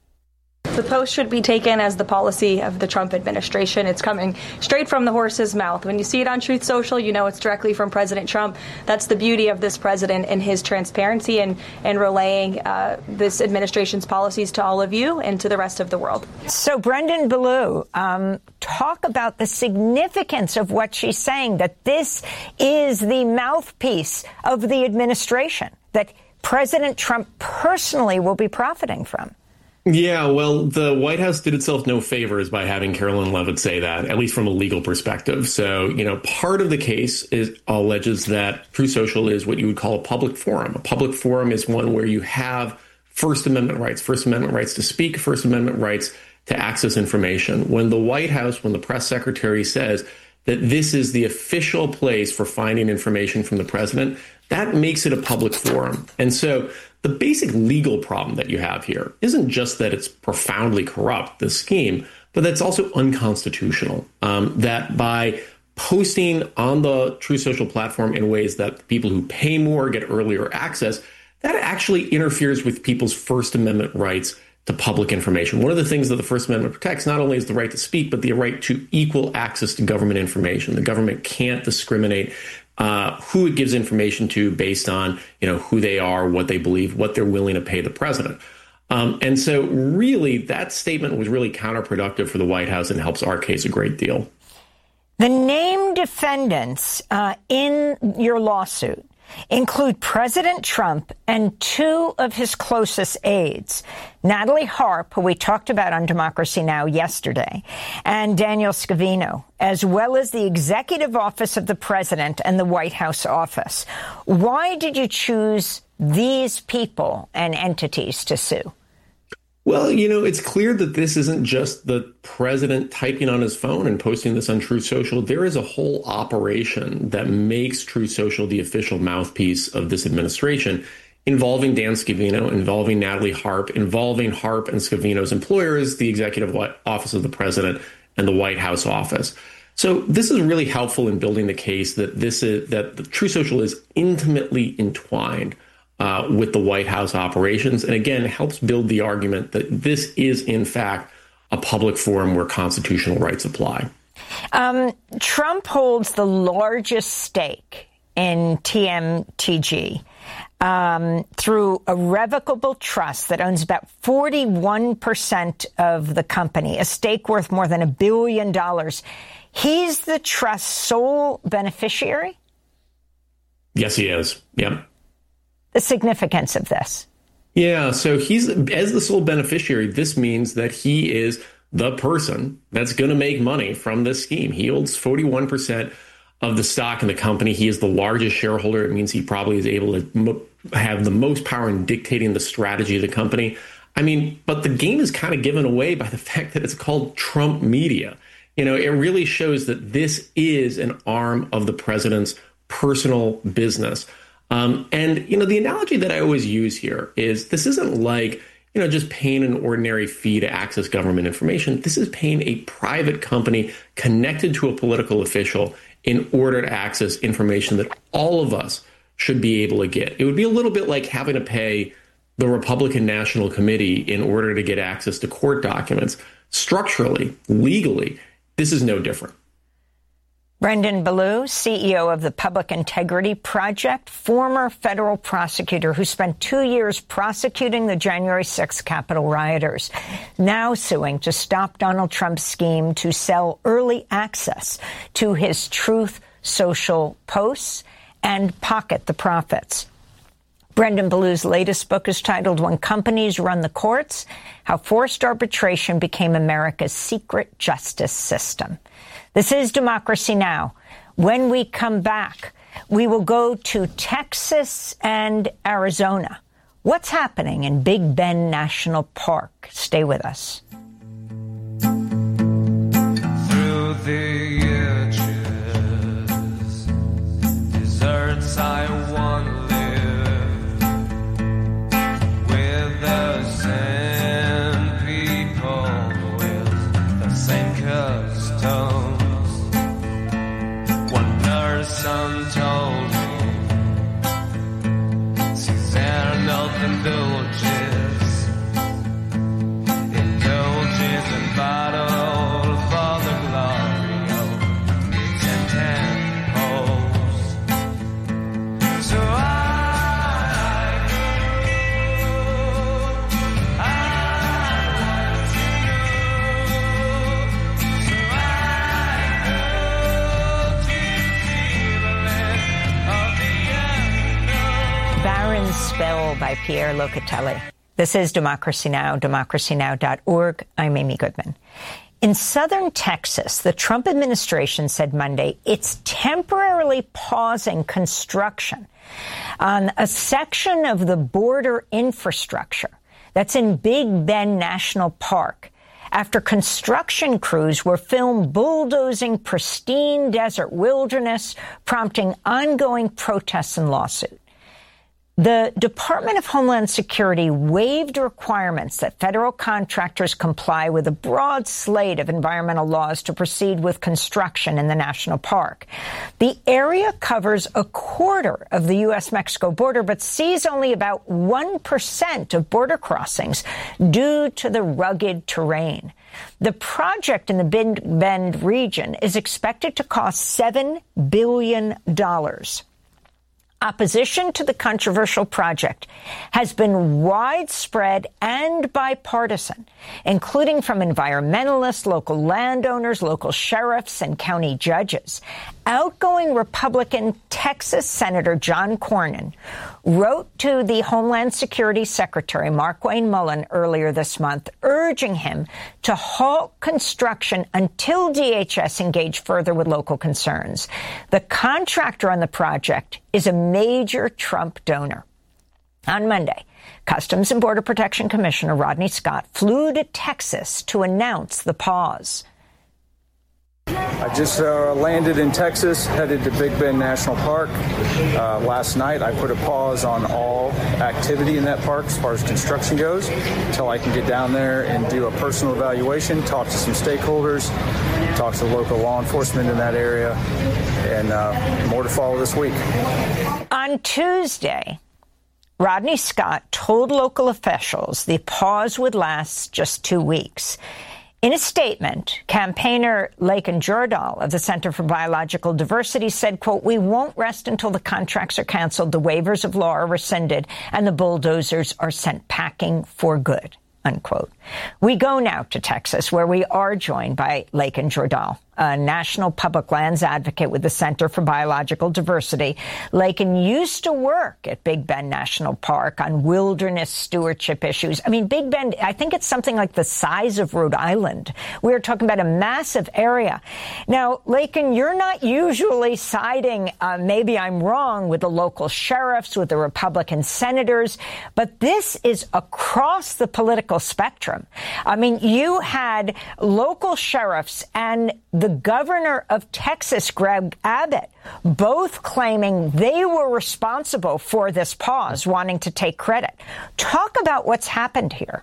S13: The post should be taken as the policy of the Trump administration. It's coming straight from the horse's mouth. When you see it on Truth Social, you know it's directly from President Trump. That's the beauty of this president and his transparency and, and relaying uh, this administration's policies to all of you and to the rest of the world.
S4: So, Brendan Ballou, um, talk about the significance of what she's saying, that this is the mouthpiece of the administration, that President Trump personally will be profiting from.
S12: Yeah, well, the White House did itself no favors by having Karoline Leavitt say that, at least from a legal perspective. So, you know, part of the case is alleges that Truth Social is what you would call a public forum. A public forum is one where you have First Amendment rights, First Amendment rights to speak, First Amendment rights to access information. When the White House, when the press secretary says that this is the official place for finding information from the president, that makes it a public forum. And so the basic legal problem that you have here isn't just that it's profoundly corrupt, this scheme, but that's also unconstitutional. Um, that by posting on the Truth Social platform in ways that people who pay more get earlier access, that actually interferes with people's First Amendment rights to public information. One of the things that the First Amendment protects not only is the right to speak, but the right to equal access to government information. The government can't discriminate Uh, who it gives information to based on, you know, who they are, what they believe, what they're willing to pay the president. Um, and so really that statement was really counterproductive for the White House and helps our case a great deal.
S4: The named defendants uh, in your lawsuit include President Trump and two of his closest aides, Natalie Harp, who we talked about on Democracy Now! Yesterday, and Daniel Scavino, as well as the Executive Office of the President and the White House office. Why did you choose these people and entities to sue?
S12: Well, you know, it's clear that this isn't just the president typing on his phone and posting this on Truth Social. There is a whole operation that makes Truth Social the official mouthpiece of this administration, involving Dan Scavino, involving Natalie Harp, involving Harp and Scavino's employers, the Executive Office of the President and the White House office. So this is really helpful in building the case that this is that the Truth Social is intimately entwined Uh, with the White House operations. And again, it helps build the argument that this is, in fact, a public forum where constitutional rights apply.
S4: Um, Trump holds the largest stake in T M T G um, through a revocable trust that owns about forty-one percent of the company, a stake worth more than a billion dollars. He's the trust's sole beneficiary?
S12: Yes, he is. Yep.
S4: The significance of this.
S12: Yeah, so he's, as the sole beneficiary, this means that he is the person that's going to make money from this scheme. He holds forty-one percent of the stock in the company. He is the largest shareholder. It means he probably is able to mo- have the most power in dictating the strategy of the company. I mean, but the game is kind of given away by the fact that it's called Trump Media. You know, it really shows that this is an arm of the president's personal business. Um, and, you know, the analogy that I always use here is this isn't like, you know, just paying an ordinary fee to access government information. This is paying a private company connected to a political official in order to access information that all of us should be able to get. It would be a little bit like having to pay the Republican National Committee in order to get access to court documents. Structurally, legally, this is no different.
S4: Brendan Ballou, C E O of the Public Integrity Project, former federal prosecutor who spent two years prosecuting the January sixth Capitol rioters, now suing to stop Donald Trump's scheme to sell early access to his Truth Social posts and pocket the profits. Brendan Ballou's latest book is titled When Companies Run the Courts, How Forced Arbitration Became America's Secret Justice System. This is Democracy Now! When we come back, we will go to Texas and Arizona. What's happening in Big Bend National Park? Stay with us.
S14: Through the edges, deserts I want live with the same people, with the same customs. Son told me, Suzanne indulges, indulges in battle for the glory of its temples. So I, I want to know, so I
S4: Barren Spell by Pierre Locatelli. This is Democracy Now!, democracy now dot org. I'm Amy Goodman. In southern Texas, the Trump administration said Monday it's temporarily pausing construction on a section of the border infrastructure that's in Big Bend National Park after construction crews were filmed bulldozing pristine desert wilderness, prompting ongoing protests and lawsuits. The Department of Homeland Security waived requirements that federal contractors comply with a broad slate of environmental laws to proceed with construction in the national park. The area covers a quarter of the U S Mexico border, but sees only about one percent of border crossings due to the rugged terrain. The project in the Big Bend region is expected to cost seven billion dollars. Opposition to the controversial project has been widespread and bipartisan, including from environmentalists, local landowners, local sheriffs, and county judges. Outgoing Republican Texas Senator John Cornyn wrote to the Homeland Security Secretary Markwayne Mullin earlier this month, urging him to halt construction until D H S engage further with local concerns. The contractor on the project is a major Trump donor. On Monday, Customs and Border Protection Commissioner Rodney Scott flew to Texas to announce the pause.
S6: I just uh, landed in Texas, headed to Big Bend National Park. Uh, last night, I put a pause on all activity in that park as far as construction goes until I can get down there and do a personal evaluation, talk to some stakeholders, talk to local law enforcement in that area, and uh, more to follow this week.
S4: On Tuesday, Rodney Scott told local officials the pause would last just two weeks. In a statement, campaigner Lakin Jordal of the Center for Biological Diversity said, quote, "We won't rest until the contracts are canceled, the waivers of law are rescinded, and the bulldozers are sent packing for good," unquote. We go now to Texas, where we are joined by Lakin Jordal. a national public lands advocate with the Center for Biological Diversity. Lakin used to work at Big Bend National Park on wilderness stewardship issues. I mean, Big Bend, I think it's something like the size of Rhode Island. We're talking about a massive area. Now, Lakin, you're not usually siding, uh, maybe I'm wrong, with the local sheriffs, with the Republican senators, but this is across the political spectrum. I mean, you had local sheriffs and the governor of Texas, Greg Abbott, both claiming they were responsible for this pause, wanting to take credit. Talk about what's happened here.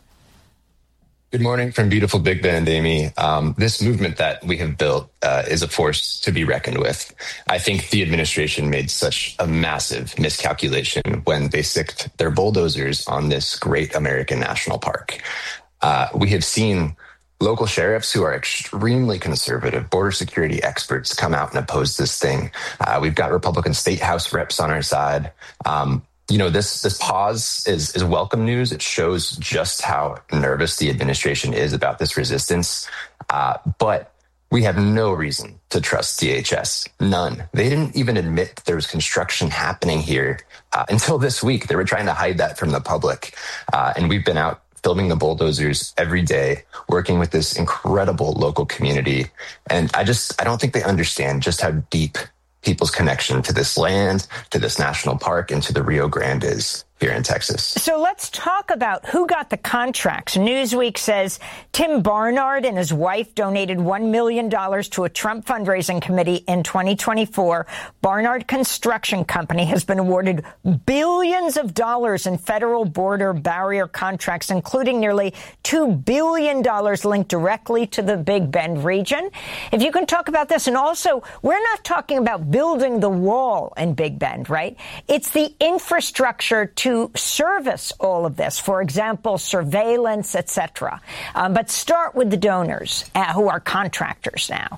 S15: Good morning from beautiful Big Bend, Amy. Um, this movement that we have built uh, is a force to be reckoned with. I think the administration made such a massive miscalculation when they sicked their bulldozers on this great American national park. Uh, we have seen local sheriffs who are extremely conservative, border security experts come out and oppose this thing. Uh, we've got Republican state house reps on our side. Um, You know, this this pause is is welcome news. It shows just how nervous the administration is about this resistance. Uh, but we have no reason to trust D H S. None. They didn't even admit that there was construction happening here uh, until this week. They were trying to hide that from the public. Uh, and we've been out filming the bulldozers every day, working with this incredible local community. And I just, I don't think they understand just how deep people's connection to this land, to this national park, and to the Rio Grande is here in Texas.
S4: So let's talk about who got the contracts. Newsweek says Tim Barnard and his wife donated one million dollars to a Trump fundraising committee in twenty twenty-four. Barnard Construction Company has been awarded billions of dollars in federal border barrier contracts, including nearly two billion dollars linked directly to the Big Bend region. If you can talk about this. And also, we're not talking about building the wall in Big Bend, right? It's the infrastructure to to service all of this, for example, surveillance, et cetera. Um, but start with the donors uh, who are contractors now.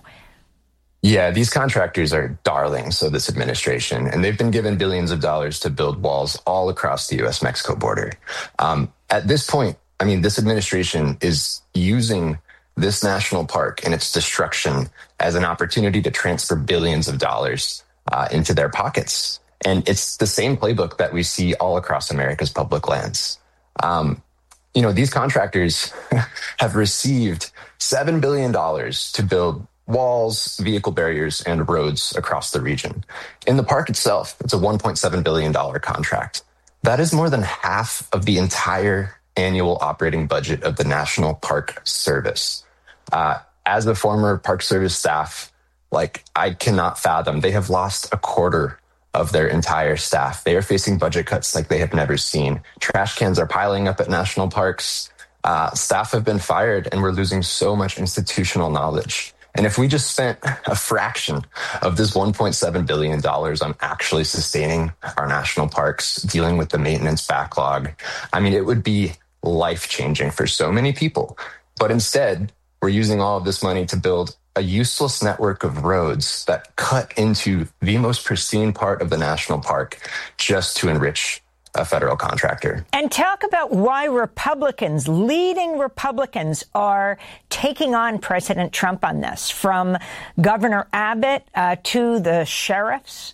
S15: Yeah, these contractors are darlings of this administration, and they've been given billions of dollars to build walls all across the U S Mexico border. Um, at this point, I mean, this administration is using this national park and its destruction as an opportunity to transfer billions of dollars uh, into their pockets. And it's the same playbook that we see all across America's public lands. Um, you know, these contractors have received seven billion dollars to build walls, vehicle barriers, and roads across the region. In the park itself, it's a one point seven billion dollars contract. That is more than half of the entire annual operating budget of the National Park Service. Uh, as a former Park Service staff, like, I cannot fathom, they have lost a quarter of their entire staff. They are facing budget cuts like they have never seen. Trash cans are piling up at national parks. Uh, staff have been fired, and we're losing so much institutional knowledge. And if we just spent a fraction of this one point seven billion dollars on actually sustaining our national parks, dealing with the maintenance backlog, I mean, it would be life-changing for so many people. But instead, we're using all of this money to build a useless network of roads that cut into the most pristine part of the national park just to enrich a federal contractor.
S4: And talk about why Republicans, leading Republicans, are taking on President Trump on this, from Governor Abbott uh, to the sheriffs.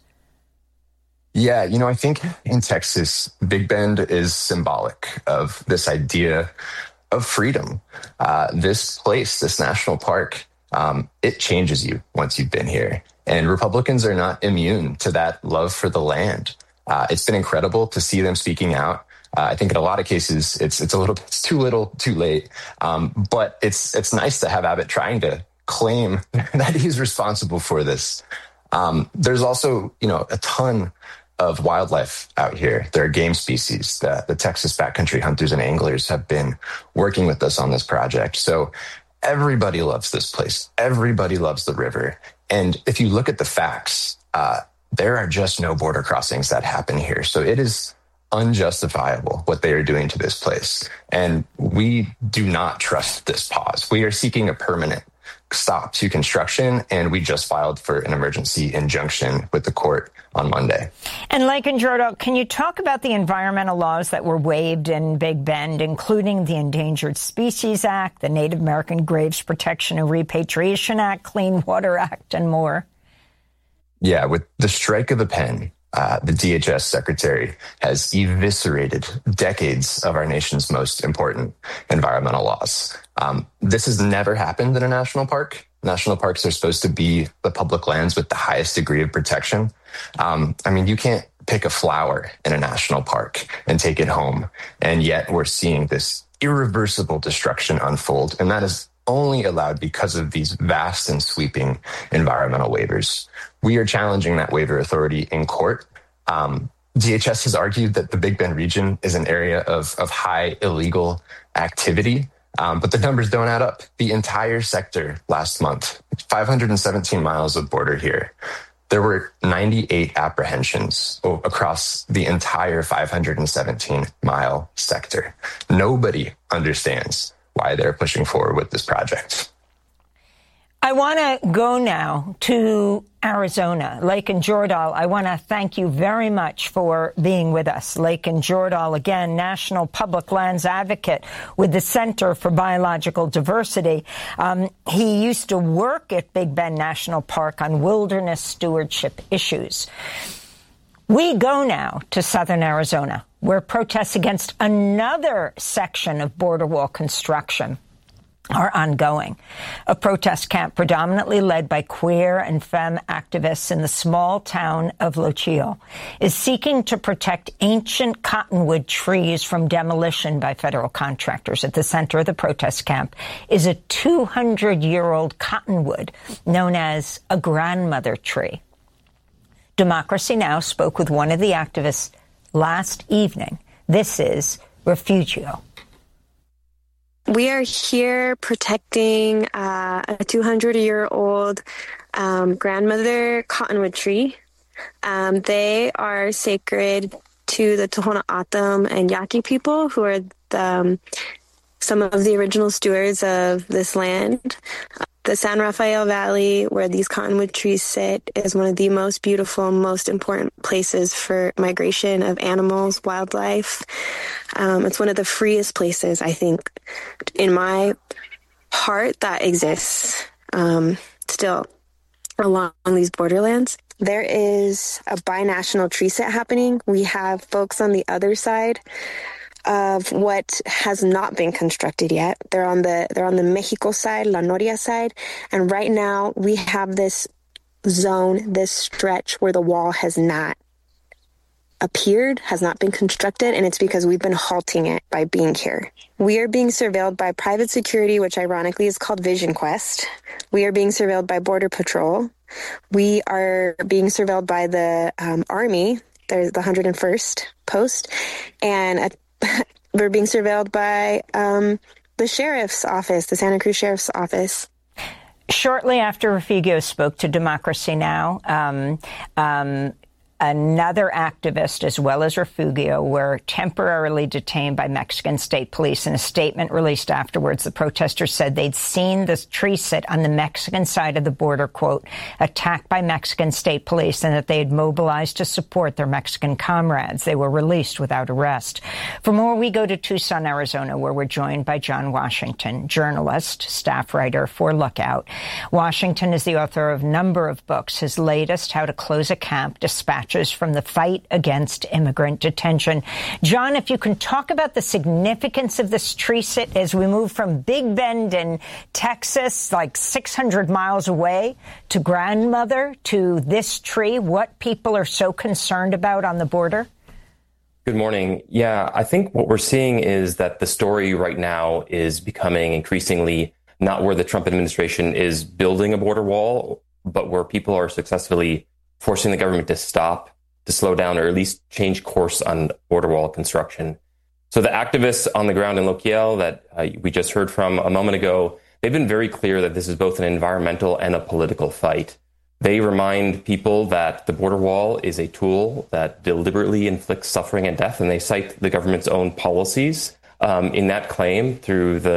S15: Yeah, you know, I think in Texas, Big Bend is symbolic of this idea of freedom. Uh, this place, this national park, Um, it changes you once you've been here. And Republicans are not immune to that love for the land. Uh, it's been incredible to see them speaking out. Uh, I think in a lot of cases, it's it's a little it's too little, too late. Um, but it's it's nice to have Abbott trying to claim that he's responsible for this. Um, there's also, you know, a ton of wildlife out here. There are game species. The, the Texas backcountry hunters and anglers have been working with us on this project. So everybody loves this place. Everybody loves the river. And if you look at the facts, uh, there are just no border crossings that happen here. So it is unjustifiable what they are doing to this place. And we do not trust this pause. We are seeking a permanent stop to construction, and we just filed for an emergency injunction with the court on Monday.
S4: And Lakin Jordahl, can you talk about the environmental laws that were waived in Big Bend, including the Endangered Species Act, the Native American Graves Protection and Repatriation Act, Clean Water Act, and more?
S15: Yeah, with the strike of the pen, uh, the D H S secretary has eviscerated decades of our nation's most important environmental laws. Um, this has never happened in a national park. National parks are supposed to be the public lands with the highest degree of protection. Um, I mean, you can't pick a flower in a national park and take it home. And yet we're seeing this irreversible destruction unfold. And that is only allowed because of these vast and sweeping environmental waivers. We are challenging that waiver authority in court. Um, D H S has argued that the Big Bend region is an area of, of high illegal activity. Um, but the numbers don't add up. The entire sector last month, five hundred seventeen miles of border here, there were ninety-eight apprehensions across the entire five hundred seventeen mile sector. Nobody understands why they're pushing forward with this project.
S4: I want to go now to Arizona. Lakin Jordahl, I want to thank you very much for being with us. Lakin Jordahl, again, National Public Lands Advocate with the Center for Biological Diversity. Um, he used to work at Big Bend National Park on wilderness stewardship issues. We go now to southern Arizona, where protests against another section of border wall construction are ongoing. A protest camp predominantly led by queer and femme activists in the small town of Lochiel is seeking to protect ancient cottonwood trees from demolition by federal contractors. At the center of the protest camp is a two hundred year old cottonwood known as a grandmother tree. Democracy Now! Spoke with one of the activists last evening. This is Refugio.
S16: We are here protecting uh, a two hundred year old um, grandmother cottonwood tree. Um, they are sacred to the Tohono O'odham and Yaqui people, who are the, um, some of the original stewards of this land. Uh, the San Rafael Valley, where these cottonwood trees sit, is one of the most beautiful, most important places for migration of animals, wildlife. Um, it's one of the freest places, I think, in my heart, that exists um, still along these borderlands. There is a binational tree sit happening. We have folks on the other side of what has not been constructed yet. They're on the they're on the Mexico side, La Noria side, and right now we have this zone, this stretch where the wall has not appeared, has not been constructed, and it's because we've been halting it by being here. We are being surveilled by private security, which ironically is called Vision Quest. We are being surveilled by Border Patrol. We are being surveilled by the um, Army. There's the one hundred first post, and a we're being surveilled by um, the sheriff's office, the Santa Cruz Sheriff's Office.
S4: Shortly after Refugio spoke to Democracy Now!, um, um, another activist, as well as Refugio, were temporarily detained by Mexican state police. In a statement released afterwards, the protesters said they'd seen this tree sit on the Mexican side of the border, quote, attacked by Mexican state police, and that they had mobilized to support their Mexican comrades. They were released without arrest. For more, we go to Tucson, Arizona, where we're joined by John Washington, journalist, staff writer for Lookout. Washington is the author of a number of books. His latest, How to Close a Camp, Dispatch from the fight against immigrant detention. John, if you can talk about the significance of this tree sit as we move from Big Bend in Texas, like six hundred miles away, to grandmother, to this tree, what people are so concerned about on the border?
S17: Good morning. Yeah, I think what we're seeing is that the story right now is becoming increasingly not where the Trump administration is building a border wall, but where people are successfully forcing the government to stop, to slow down, or at least change course on border wall construction. So the activists on the ground in Lochiel that uh, we just heard from a moment ago, they've been very clear that this is both an environmental and a political fight. They remind people that the border wall is a tool that deliberately inflicts suffering and death, and they cite the government's own policies um, in that claim through the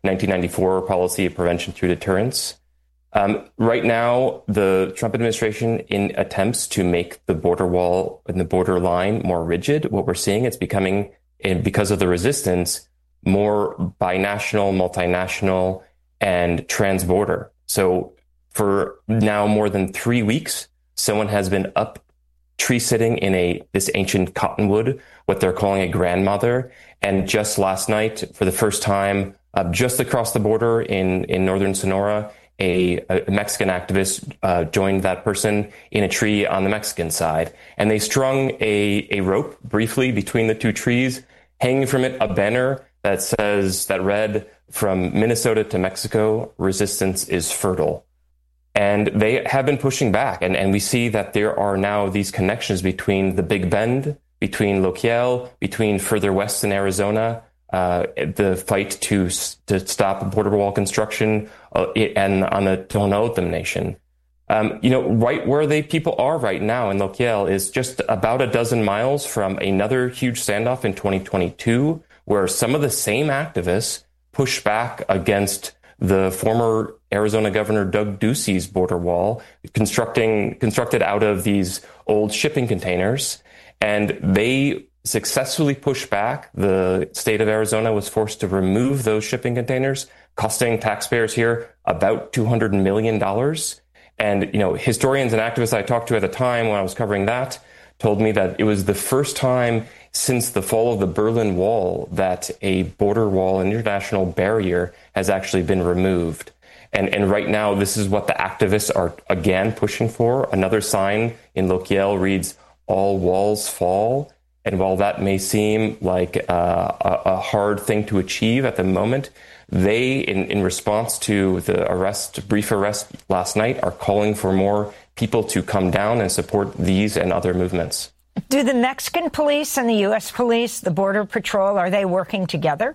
S17: nineteen ninety-four policy of prevention through deterrence. Um, right now, the Trump administration, in attempts to make the border wall and the border line more rigid, what we're seeing, it's becoming, because of the resistance, more binational, multinational, and transborder. So for now more than three weeks, someone has been up tree sitting in a this ancient cottonwood, what they're calling a grandmother. And just last night, for the first time, uh, just across the border in, in northern Sonora, A, a Mexican activist uh, joined that person in a tree on the Mexican side. And they strung a, a rope briefly between the two trees, hanging from it a banner that says, that read, "From Minnesota to Mexico, resistance is fertile." And they have been pushing back. And, and we see that there are now these connections between the Big Bend, between Lokiel, between further west in Arizona, Uh, the fight to to stop border wall construction, uh, and on the Tohono O'odham Nation. Um, you know, right where they people are right now in Lokiel is just about a dozen miles from another huge standoff in twenty twenty-two, where some of the same activists pushed back against the former Arizona Governor Doug Ducey's border wall, constructing constructed out of these old shipping containers, and they successfully pushed back. The state of Arizona was forced to remove those shipping containers, costing taxpayers here about two hundred million dollars. And, you know, historians and activists I talked to at the time when I was covering that told me that it was the first time since the fall of the Berlin Wall that a border wall, an international barrier, has actually been removed. And, and right now, this is what the activists are again pushing for. Another sign in Lokiel reads, "All walls fall." And while that may seem like uh, a, a hard thing to achieve at the moment, they, in, in response to the arrest, brief arrest last night, are calling for more people to come down and support these and other movements.
S4: Do the Mexican police and the U S police, the Border Patrol, are they working together?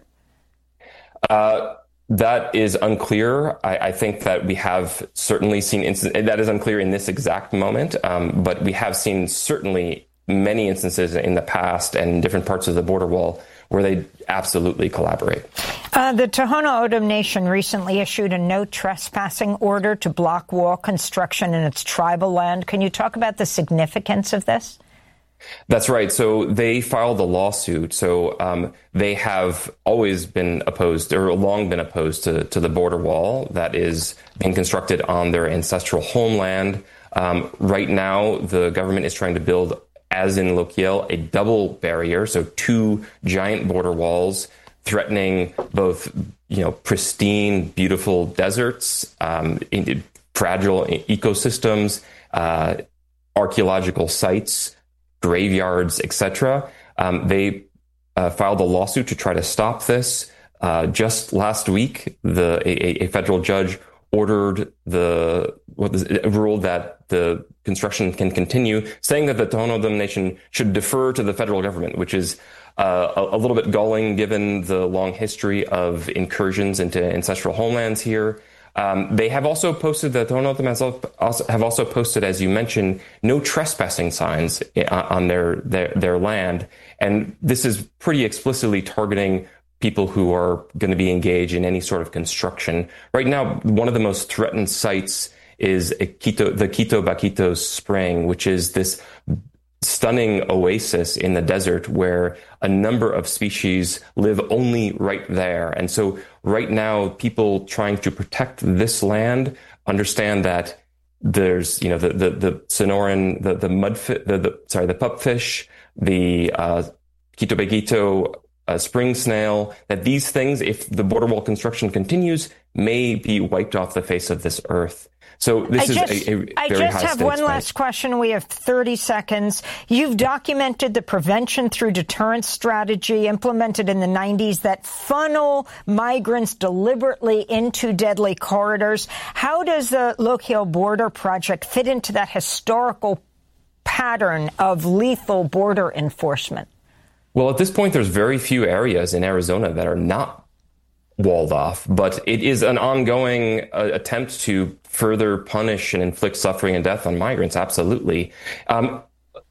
S17: Uh, that is unclear. I, I think that we have certainly seen instances, that is unclear in this exact moment, um, but we have seen certainly many instances in the past and in different parts of the border wall where they absolutely collaborate.
S4: Uh, the Tohono O'odham Nation recently issued a no trespassing order to block wall construction in its tribal land. Can you talk about the significance of this?
S17: That's right. So they filed a lawsuit. So um, they have always been opposed, or long been opposed to, to the border wall that is being constructed on their ancestral homeland. Um, right now, the government is trying to build, as in Lokiel, a double barrier, so two giant border walls threatening both, you know, pristine, beautiful deserts, um, fragile ecosystems, uh, archaeological sites, graveyards, et cetera. Um, they uh, filed a lawsuit to try to stop this. Uh, just last week, the a, a federal judge ordered the what is, ruled that the construction can continue, saying that the Tohono O'odham Nation should defer to the federal government, which is uh, a, a little bit galling given the long history of incursions into ancestral homelands here. Um, they have also posted, the Tohono O'odham have also posted, as you mentioned, no trespassing signs on their, their, their land. And this is pretty explicitly targeting people who are going to be engaged in any sort of construction. Right now, one of the most threatened sites is a Quito, the Quito Baquito Spring, which is this stunning oasis in the desert where a number of species live only right there. And so right now, people trying to protect this land understand that there's, you know, the, the, the Sonoran, the, the mudfish, the, the, sorry, the pupfish, the, uh, Quito Baquito uh, spring snail, that these things, if the border wall construction continues, may be wiped off the face of this earth. So this
S4: I
S17: is
S4: just,
S17: a, a very
S4: I just
S17: high
S4: have one
S17: fight.
S4: last question. We have thirty seconds. You've documented the prevention through deterrence strategy implemented in the nineties that funnel migrants deliberately into deadly corridors. How does the Lokiel Border Project fit into that historical pattern of lethal border enforcement?
S17: Well, at this point, there's very few areas in Arizona that are not walled off, but it is an ongoing uh, attempt to further punish and inflict suffering and death on migrants. Absolutely. Um,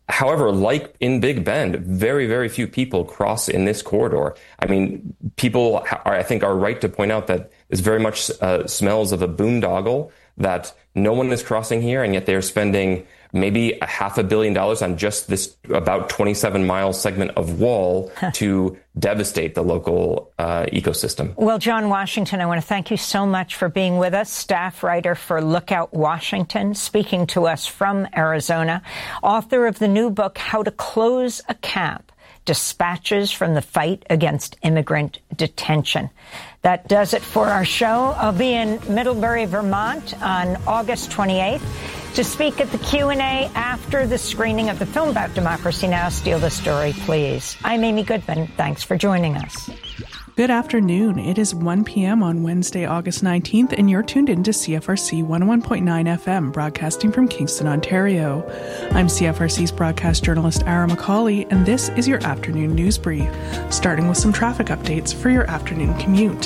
S17: However, like in Big Bend, very, very few people cross in this corridor. I mean, people are, I think, are right to point out that this very much uh, smells of a boondoggle, that no one is crossing here, and yet they're spending maybe a half a billion dollars on just this about twenty-seven mile segment of wall to devastate the local uh, ecosystem.
S4: Well, John Washington, I want to thank you so much for being with us, staff writer for Lookout Washington, speaking to us from Arizona, author of the new book, How to Close a Cap, Dispatches from the Fight Against Immigrant Detention. That does it for our show. I'll be in Middlebury, Vermont on August twenty-eighth to speak at the Q and A after the screening of the film about Democracy Now! Steal the Story, Please. I'm Amy Goodman. Thanks for joining us.
S18: Good afternoon. It is one p.m. on Wednesday, August nineteenth, and you're tuned in to C F R C one oh one point nine F M, broadcasting from Kingston, Ontario. I'm C F R C's broadcast journalist, Ara McCauley, and this is your afternoon news brief, starting with some traffic updates for your afternoon commute.